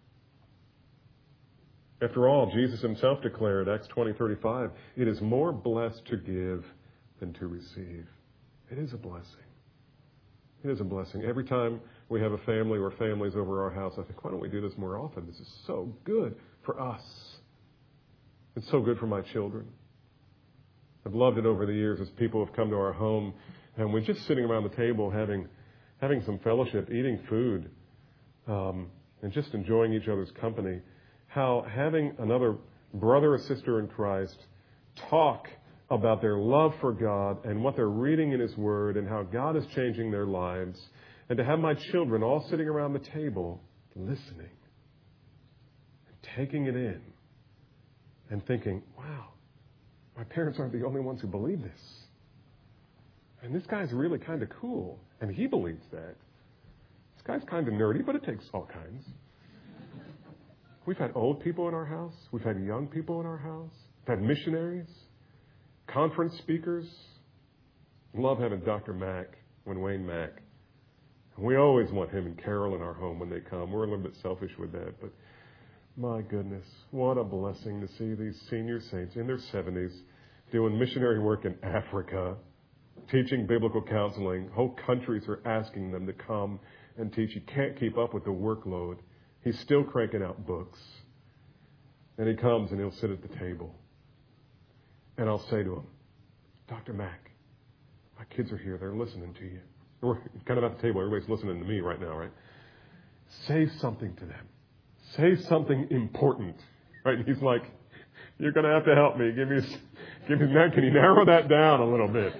After all, Jesus himself declared, Acts 20:35, it is more blessed to give than to receive. It is a blessing. It is a blessing. Every time we have a family or families over our house, I think, why don't we do this more often? This is so good for us. It's so good for my children. I've loved it over the years as people have come to our home and we're just sitting around the table having some fellowship, eating food, and just enjoying each other's company. How having another brother or sister in Christ talk about their love for God and what they're reading in His Word and how God is changing their lives, and to have my children all sitting around the table listening and taking it in and thinking, wow, my parents aren't the only ones who believe this. And this guy's really kind of cool, and he believes that. This guy's kind of nerdy, but it takes all kinds. We've had old people in our house. We've had young people in our house. We've had missionaries, conference speakers. Love having Dr. Mack, Wayne Mack. We always want him and Carol in our home when they come. We're a little bit selfish with that, but my goodness, what a blessing to see these senior saints in their 70s doing missionary work in Africa, teaching biblical counseling. Whole countries are asking them to come and teach. You can't keep up with the workload. He's still cranking out books. And he comes and he'll sit at the table. And I'll say to him, Dr. Mack, my kids are here. They're listening to you. We're kind of at the table. Everybody's listening to me right now, right? Say something to them. Say something important. Right? And he's like, you're going to have to help me. Give me that. Can you narrow that down a little bit?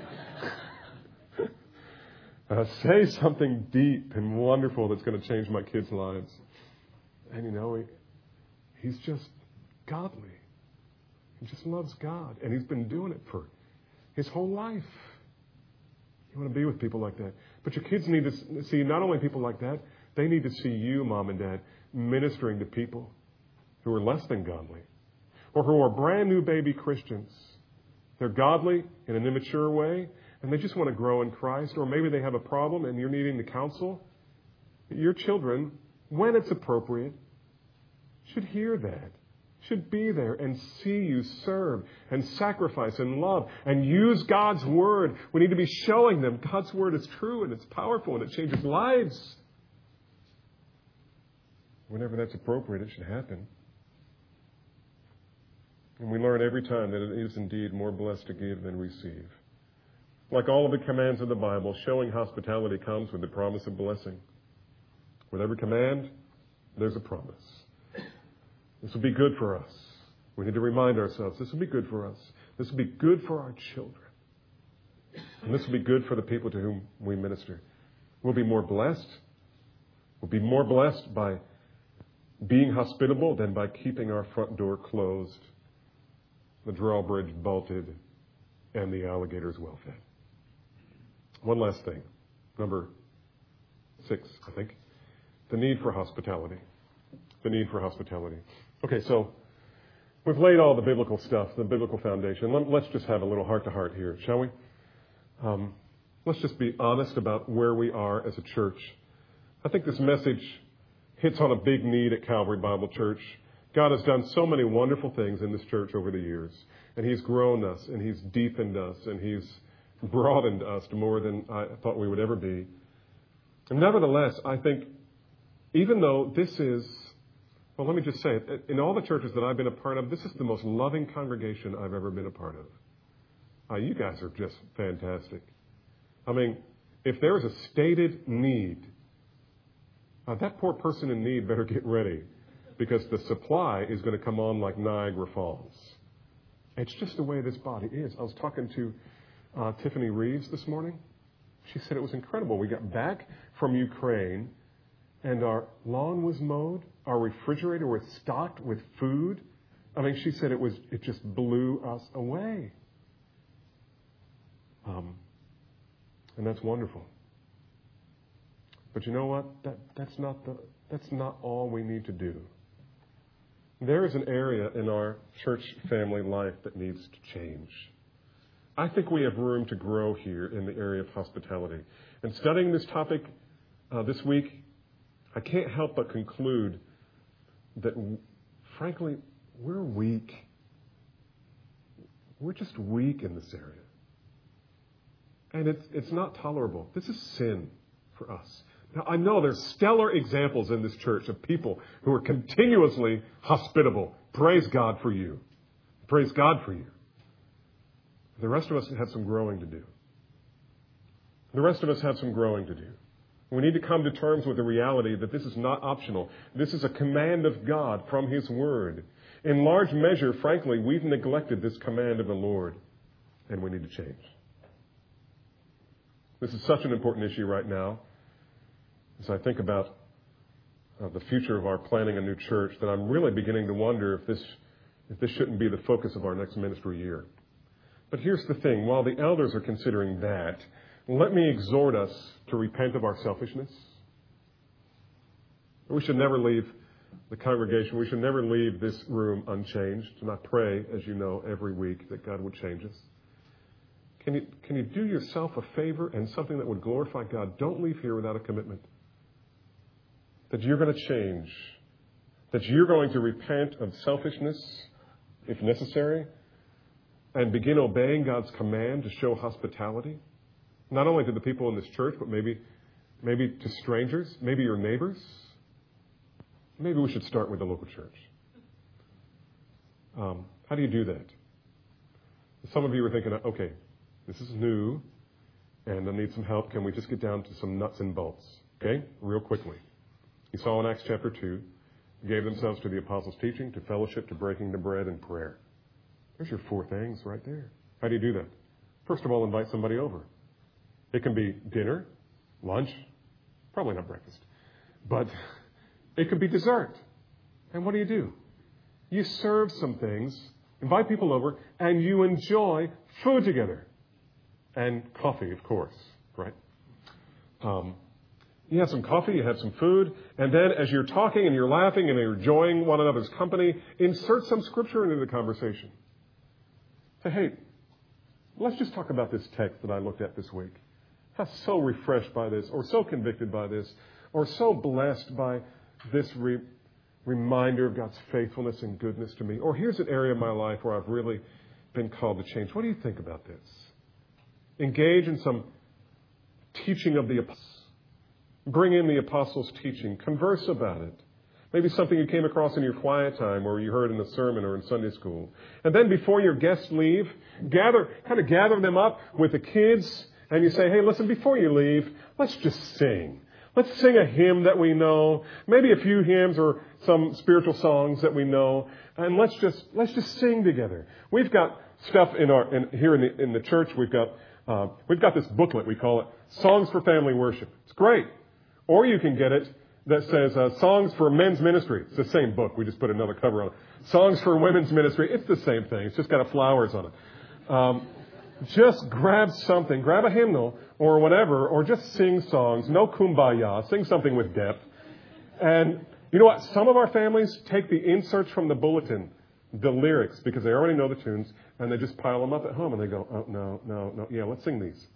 Say something deep and wonderful that's going to change my kids' lives. And you know, he's just godly. He just loves God. And he's been doing it for his whole life. You want to be with people like that. But your kids need to see not only people like that, they need to see you, Mom and Dad, ministering to people who are less than godly or who are brand new baby Christians. They're godly in an immature way, and they just want to grow in Christ, or maybe they have a problem and you're needing to counsel. Your children, when it's appropriate, should hear that, should be there and see you serve and sacrifice and love and use God's Word. We need to be showing them God's Word is true and it's powerful and it changes lives. Whenever that's appropriate, it should happen. And we learn every time that it is indeed more blessed to give than receive. Like all of the commands of the Bible, showing hospitality comes with the promise of blessing. With every command, there's a promise. This will be good for us. We need to remind ourselves, this will be good for us. This will be good for our children. And this will be good for the people to whom we minister. We'll be more blessed. We'll be more blessed by being hospitable than by keeping our front door closed, the drawbridge bolted, and the alligators well fed. One last thing. Number 6, I think. The need for hospitality. The need for hospitality. Okay, so we've laid all the biblical stuff, the biblical foundation. Let's just have a little heart-to-heart here, shall we? Let's just be honest about where we are as a church. I think this message hits on a big need at Calvary Bible Church. God has done so many wonderful things in this church over the years. And He's grown us, and He's deepened us, and He's broadened us to more than I thought we would ever be. And nevertheless, I think even though this is, well, let me just say it, in all the churches that I've been a part of, this is the most loving congregation I've ever been a part of. You guys are just fantastic. I mean, if there is a stated need, that poor person in need better get ready, because the supply is going to come on like Niagara Falls. It's just the way this body is. I was talking to Tiffany Reeves this morning. She said it was incredible. We got back from Ukraine, and our lawn was mowed. Our refrigerator was stocked with food. I mean, she said it just blew us away. And that's wonderful. But you know what? That's not all we need to do. There is an area in our church family life that needs to change. I think we have room to grow here in the area of hospitality. And studying this topic this week, I can't help but conclude that, frankly, we're weak. We're just weak in this area. And it's not tolerable. This is sin for us. Now, I know there's stellar examples in this church of people who are continuously hospitable. Praise God for you. Praise God for you. The rest of us have some growing to do. The rest of us have some growing to do. We need to come to terms with the reality that this is not optional. This is a command of God from His Word. In large measure, frankly, we've neglected this command of the Lord, and we need to change. This is such an important issue right now. As I think about the future of our planning a new church, that I'm really beginning to wonder if this shouldn't be the focus of our next ministry year. But here's the thing. While the elders are considering that, let me exhort us to repent of our selfishness. We should never leave the congregation. We should never leave this room unchanged. And I pray, as you know, every week that God would change us. Can you do yourself a favor and something that would glorify God? Don't leave here without a commitment. That you're going to change. That you're going to repent of selfishness, if necessary, and begin obeying God's command to show hospitality. Not only to the people in this church, but maybe to strangers, maybe your neighbors. Maybe we should start with the local church. How do you do that? Some of you are thinking, okay, this is new, and I need some help. Can we just get down to some nuts and bolts? Okay, real quickly. You saw in Acts chapter 2, they gave themselves to the apostles' teaching, to fellowship, to breaking the bread, and prayer. There's your 4 things right there. How do you do that? First of all, invite somebody over. It can be dinner, lunch, probably not breakfast, but it could be dessert. And what do? You serve some things, invite people over, and you enjoy food together. And coffee, of course, right? You have some coffee, you have some food, and then as you're talking and you're laughing and you're enjoying one another's company, insert some scripture into the conversation. Say, hey, let's just talk about this text that I looked at this week. I was so refreshed by this, or so convicted by this, or so blessed by this reminder of God's faithfulness and goodness to me. Or here's an area of my life where I've really been called to change. What do you think about this? Engage in some teaching of the apostles. Bring in the apostles' teaching. Converse about it. Maybe something you came across in your quiet time or you heard in a sermon or in Sunday school. And then before your guests leave, gather them up with the kids and you say, hey, listen, before you leave, let's just sing. Let's sing a hymn that we know, maybe a few hymns or some spiritual songs that we know, and let's just sing together. We've got stuff here in the church. We've got this booklet. We call it Songs for Family Worship. It's great. Or you can get it that says Songs for Men's Ministry. It's the same book. We just put another cover on it. Songs for Women's Ministry. It's the same thing. It's just got flowers on it. Just grab something. Grab a hymnal or whatever, or just sing songs. No kumbaya. Sing something with depth. And you know what? Some of our families take the inserts from the bulletin, the lyrics, because they already know the tunes, and they just pile them up at home, and they go, oh, no. Yeah, let's sing these.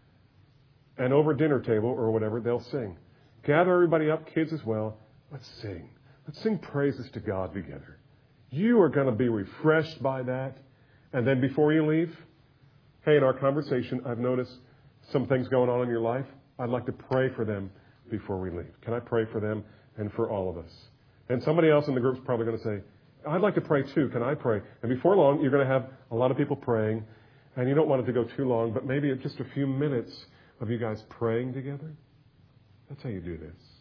And over dinner table or whatever, they'll sing. Gather everybody up, kids as well. Let's sing. Let's sing praises to God together. You are going to be refreshed by that. And then before you leave, hey, in our conversation, I've noticed some things going on in your life. I'd like to pray for them before we leave. Can I pray for them and for all of us? And somebody else in the group is probably going to say, I'd like to pray too. Can I pray? And before long, you're going to have a lot of people praying. And you don't want it to go too long, but maybe just a few minutes of you guys praying together. That's how you do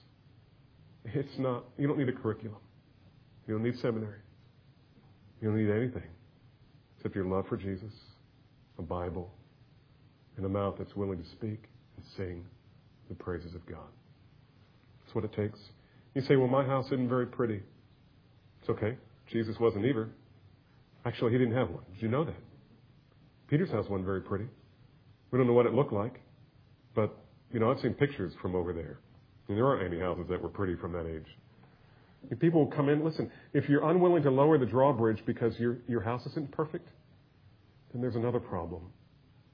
this. You don't need a curriculum. You don't need seminary. You don't need anything except your love for Jesus, a Bible, and a mouth that's willing to speak and sing the praises of God. That's what it takes. You say, well, my house isn't very pretty. It's okay. Jesus wasn't either. Actually, he didn't have one. Did you know that? Peter's house wasn't very pretty. We don't know what it looked like, but I've seen pictures from over there. And there aren't any houses that were pretty from that age. If people will come in, listen, if you're unwilling to lower the drawbridge because your house isn't perfect, then there's another problem.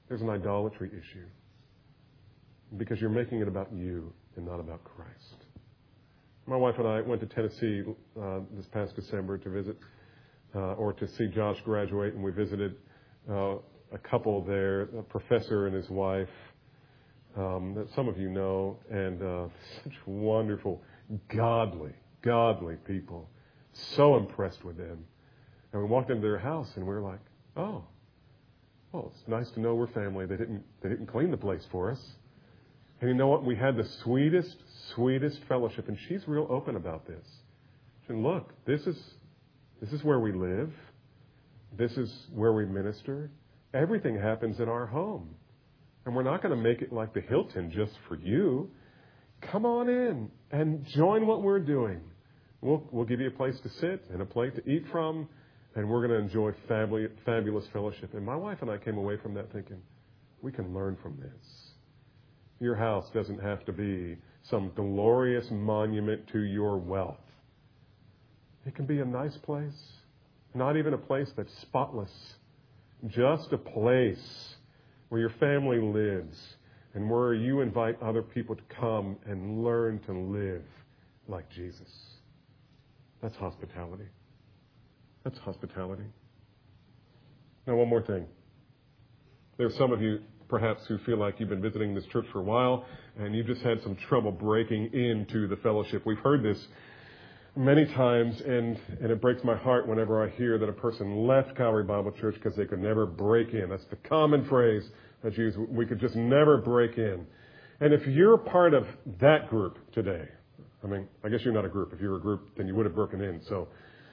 There's an idolatry issue because you're making it about you and not about Christ. My wife and I went to Tennessee this past December to visit or to see Josh graduate, and we visited a couple there, a professor and his wife that some of you know, and such wonderful, godly people. So impressed with them. And we walked into their house, and we were like, oh, well, it's nice to know we're family. They didn't clean the place for us. And you know what? We had the sweetest fellowship, and she's real open about this. And look, this is where we live. This is where we minister. Everything happens in our home. And we're not going to make it like the Hilton just for you. Come on in and join what we're doing. We'll give you a place to sit and a plate to eat from, and we're going to enjoy fabulous fellowship. And my wife and I came away from that thinking, we can learn from this. Your house doesn't have to be some glorious monument to your wealth. It can be a nice place, not even a place that's spotless, just a place where your family lives and where you invite other people to come and learn to live like Jesus. That's hospitality. That's hospitality. Now, one more thing. There's some of you, perhaps, who feel like you've been visiting this church for a while and you've just had some trouble breaking into the fellowship. We've heard this many times, and it breaks my heart whenever I hear that a person left Calvary Bible Church because they could never break in. That's the common phrase that's used. We could just never break in. And if you're part of that group today, I mean, I guess you're not a group. If you were a group, then you would have broken in. So,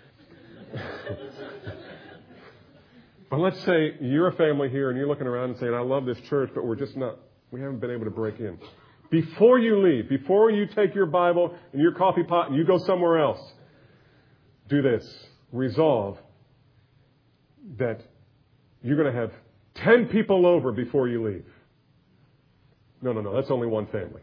but let's say you're a family here and you're looking around and saying, I love this church, but we haven't been able to break in. Before you leave, before you take your Bible and your coffee pot and you go somewhere else, do this. Resolve that you're going to have 10 people over before you leave. No, that's only one family.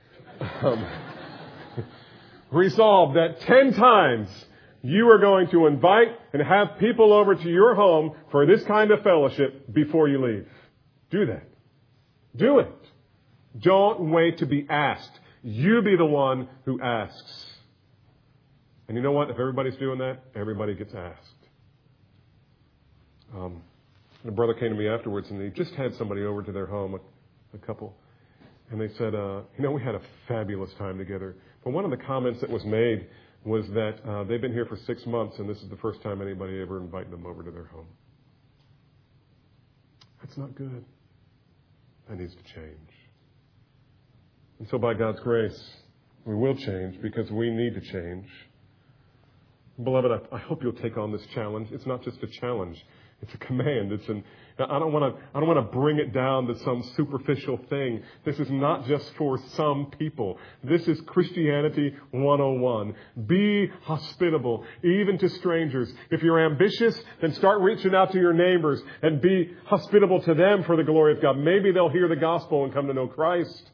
Resolve that 10 times you are going to invite and have people over to your home for this kind of fellowship before you leave. Do that. Do it. Don't wait to be asked. You be the one who asks. And you know what? If everybody's doing that, everybody gets asked. A brother came to me afterwards, and he just had somebody over to their home, a couple. And they said, we had a fabulous time together. But one of the comments that was made was that they've been here for 6 months, and this is the first time anybody ever invited them over to their home. That's not good. That needs to change. And so by God's grace, we will change because we need to change. Beloved, I hope you'll take on this challenge. It's not just a challenge. It's a command. I don't want to bring it down to some superficial thing. This is not just for some people. This is Christianity 101. Be hospitable, even to strangers. If you're ambitious, then start reaching out to your neighbors and be hospitable to them for the glory of God. Maybe they'll hear the gospel and come to know Christ.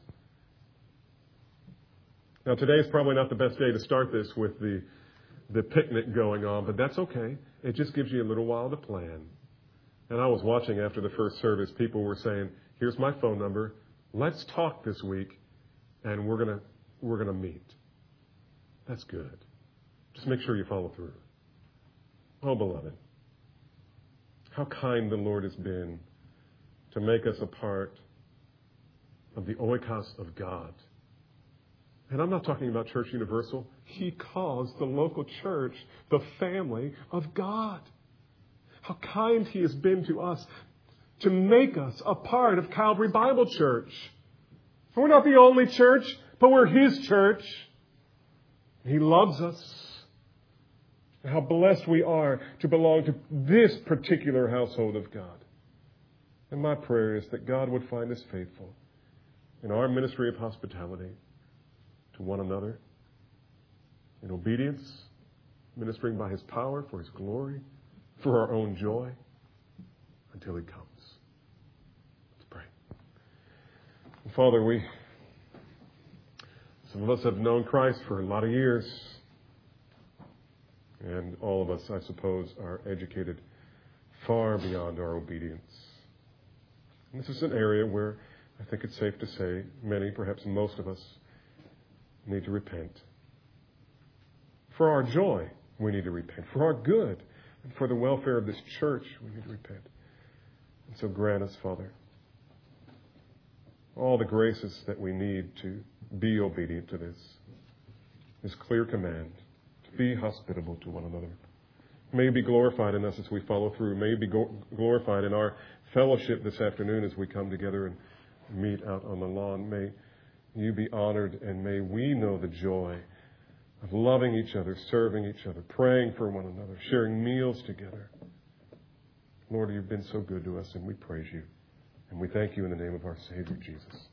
Now, today is probably not the best day to start this with the picnic going on, but that's okay. It just gives you a little while to plan. And I was watching after the first service, people were saying, here's my phone number. Let's talk this week, and we're gonna meet. That's good. Just make sure you follow through. Oh, beloved, how kind the Lord has been to make us a part of the oikos of God. And I'm not talking about Church Universal. He calls the local church the family of God. How kind He has been to us to make us a part of Calvary Bible Church. We're not the only church, but we're His church. He loves us. And how blessed we are to belong to this particular household of God. And my prayer is that God would find us faithful in our ministry of hospitality to one another, in obedience, ministering by His power for His glory, for our own joy, until He comes. Let's pray. Father, some of us have known Christ for a lot of years, and all of us, I suppose, are educated far beyond our obedience. This is an area where I think it's safe to say many, perhaps most of us, need to repent. For our joy, we need to repent. For our good and for the welfare of this church, we need to repent. And so grant us, Father, all the graces that we need to be obedient to this clear command, to be hospitable to one another. May you be glorified in us as we follow through. May you be glorified in our fellowship this afternoon as we come together and meet out on the lawn. May you be honored, and may we know the joy of loving each other, serving each other, praying for one another, sharing meals together. Lord, you've been so good to us, and we praise you. And we thank you in the name of our Savior, Jesus.